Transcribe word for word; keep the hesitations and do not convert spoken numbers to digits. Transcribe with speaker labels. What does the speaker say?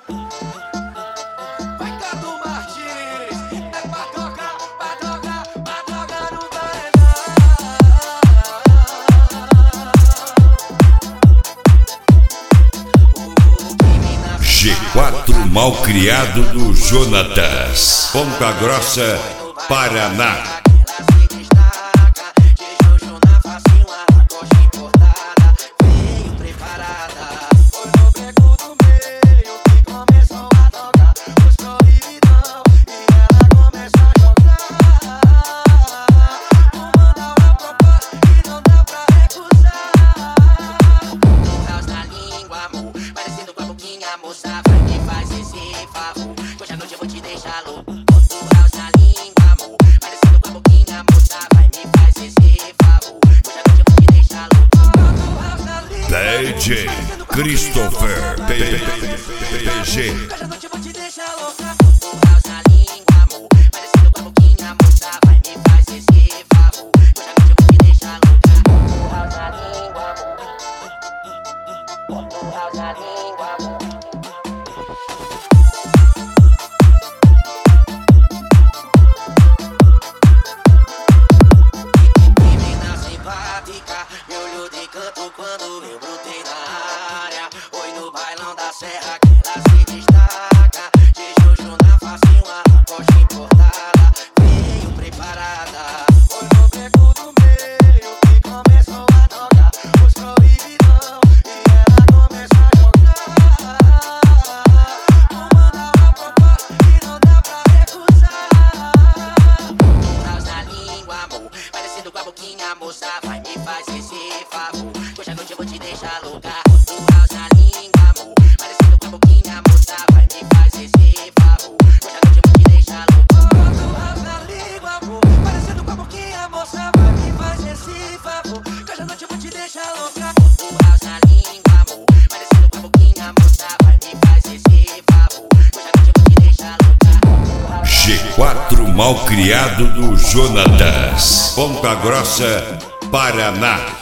Speaker 1: Vai Cadu Martins, é pra tocar, pra tocar, pra tocar no paredão.
Speaker 2: G quatro Malcriado do Jonatas, Ponta Grossa, Paraná.
Speaker 3: Moça, vai me fazer esse favor. Hoje à noite eu vou te deixar louco. Bota o house na língua, amor. Parecendo com a boquinha, moça, vai me fazer esse favor. Hoje à noite eu vou te deixar louco. Bota o house na língua,
Speaker 2: D J Christopher P G.
Speaker 3: hoje à noite eu vou te deixar louca. Bota o house na língua, amor. Parecendo com a boquinha, moça, vai me fazer esse favor. Hoje à noite eu vou te deixar louca. Bota o house na língua, amor. Bota o house na língua, amor. Me olhou de canto quando eu brotei na área. Oi no bailão da serra que ela se destaca. De Jojo na face, uma lacoste importada. Veio preparada. Foi no beco do meio que começou a tocar os proibidão. E ela começa a jogar. Não manda uma proposta que não dá pra recusar. House na língua, amor. Parecido com a boquinha, moça, vai me fazer esse favor. Hoje à noite eu vou te deixar louca. Bota o house na língua, amor. Parecendo com a boquinha, moça, vai me fazer esse favor. Hoje à noite eu vou te deixar louca. Bota o house na língua, amor. Parecendo com a boquinha, moça, vai me fazer esse favor. Hoje à noite eu vou te deixar louca. Bota o house na língua, amor. Parecendo com a boquinha, moça, vai me fazer esse favor. Hoje à noite eu vou te deixar louca.
Speaker 2: G quatro Malcriado do Jonatas, Ponta Grossa, Paraná.